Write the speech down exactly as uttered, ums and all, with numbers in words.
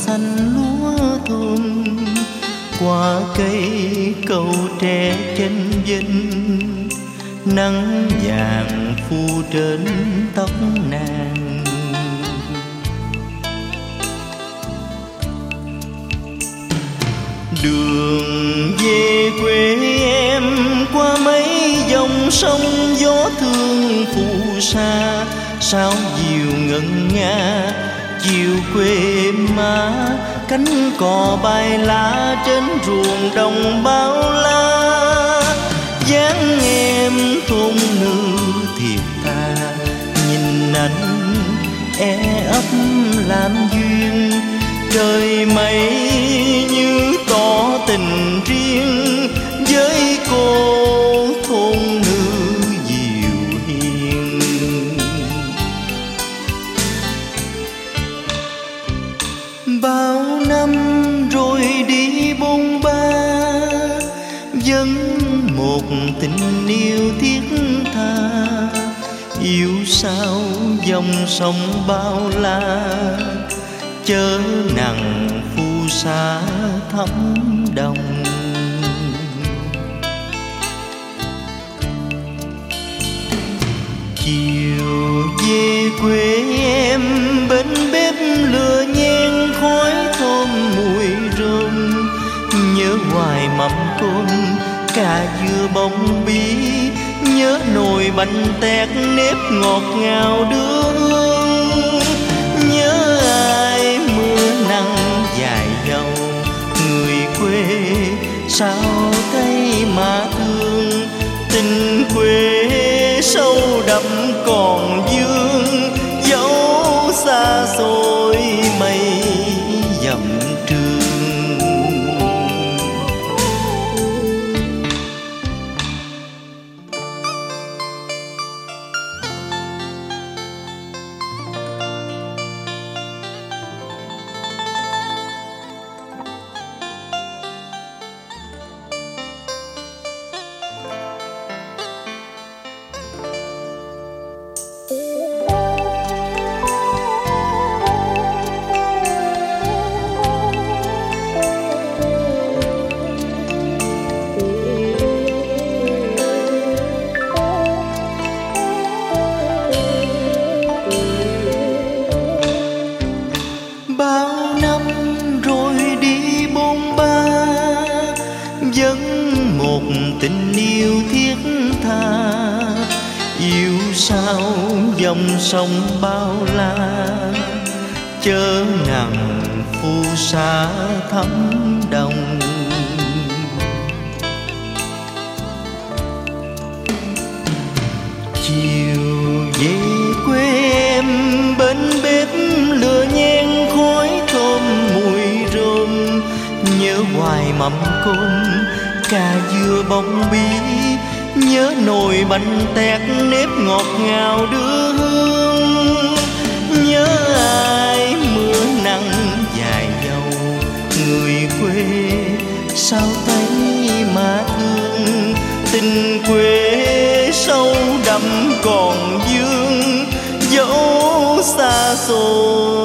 xanh lúa thơm, qua cây cầu tre chân vinh, nắng vàng phủ trên tóc nàng. Đường về quê em qua mấy dòng sông, gió thương phù sa sao dịu ngân nga. Chiều quê má cánh cò bay lá trên ruộng đồng bao la. Dáng em thôn nữ thiệt tha, nhìn anh e ấp làm duyên. Trời mây như tỏ tình riêng với cô thôn nữ dịu hiền. Bao năm rồi đi bôn ba, vẫn một tình yêu thiết tha. Yêu sao dòng sông bao la, chớ nặng phù sa thấm đồng. Chiều về quê em bên bếp lửa nhang khói thơm mùi rơm. Nhớ hoài mắm cơm cà dưa bông bí, nhớ nồi bánh tét nếp ngọt ngào đưa hương. Nhớ ai mưa nắng dài dầu, người quê sao thấy mà thương. Tình quê sâu đậm còn vương, dẫu xa xôi mây dặm trường. Bao năm rồi đi bôn ba, vẫn một tình yêu thiết tha. Yêu sao dòng sông bao la, chớ nặng phù sa thấm đồng. Chiều về quê em bên bếp lửa nhang khói thơm mùi rơm. Nhớ hoài mắm cơm cà dưa bông bí, nhớ nồi bánh tét nếp ngọt ngào đưa hương. Nhớ ai mưa nắng dài dầu, người quê sao thấy mà thương. Tình quê sâu đậm còn vương, dẫu xa xôi